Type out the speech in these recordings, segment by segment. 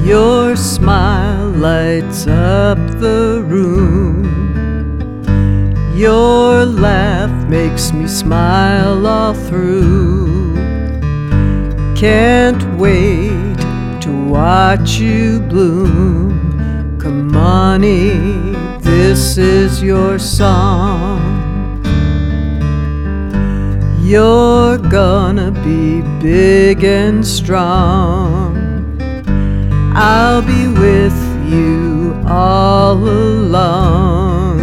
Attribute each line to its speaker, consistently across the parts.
Speaker 1: Your smile lights up the room. Your laugh makes me smile all through. Can't wait to watch you bloom. Come on, this is your song. You're gonna be big and strong. I'll be with you all along.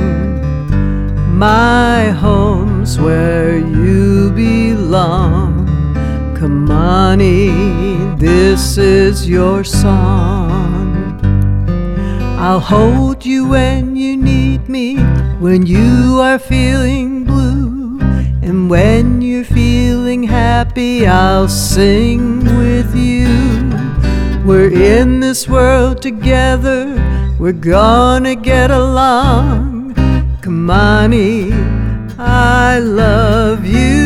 Speaker 1: My home's where you belong. Come on, this is your song. I'll hold you when you need me, when you are feeling blue. And when you're feeling happy, I'll sing with you. We're in this world together, we're gonna get along. Come on, I love you.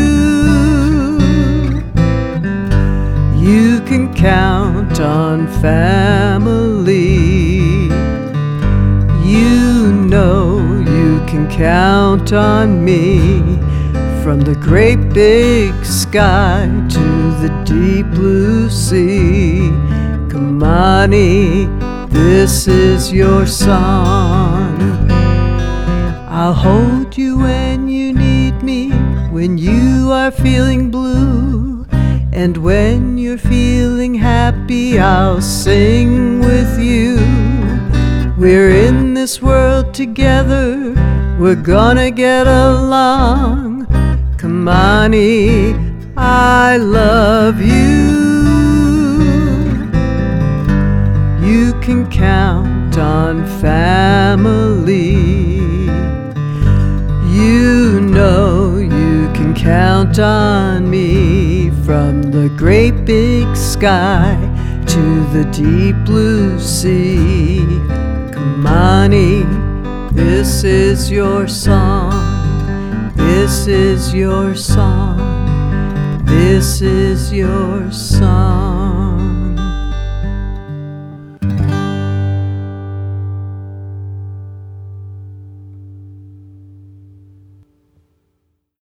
Speaker 1: You can count on family. You know you can count on me. From the great big sky to the deep blue sea. Come on, this is your song. I'll hold you when you need me, when you are feeling blue. And when you're feeling happy, I'll sing with you. We're in this world together, we're gonna get along. Come on, I love you. You can count on family. You know you can count on me. From the great big sky to the deep blue sea. Come on, this is your song. This is your song. This is your song.